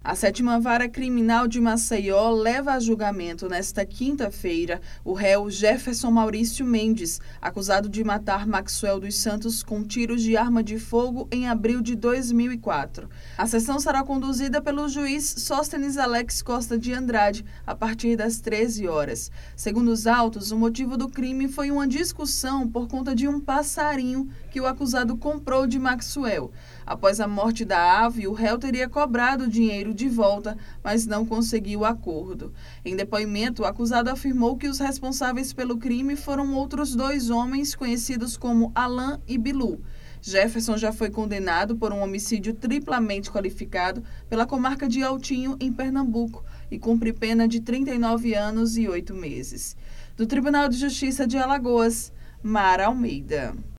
A 7ª Vara Criminal de Maceió leva a julgamento nesta quinta-feira o réu Jefferson Maurício Mendes, acusado de matar Maxwell dos Santos com tiros de arma de fogo em abril de 2004. A sessão será conduzida pelo juiz Sóstenes Alex Costa de Andrade a partir das 13 horas. Segundo os autos, o motivo do crime foi uma discussão por conta de um passarinho que o acusado comprou de Maxwell. Após a morte da ave, o réu teria cobrado o dinheiro de volta, mas não conseguiu acordo. Em depoimento, o acusado afirmou que os responsáveis pelo crime foram outros 2 homens conhecidos como Alan e Bilu. Jefferson já foi condenado por um homicídio triplamente qualificado pela comarca de Altinho, em Pernambuco, e cumpre pena de 39 anos e 8 meses. Do Tribunal de Justiça de Alagoas, Mara Almeida.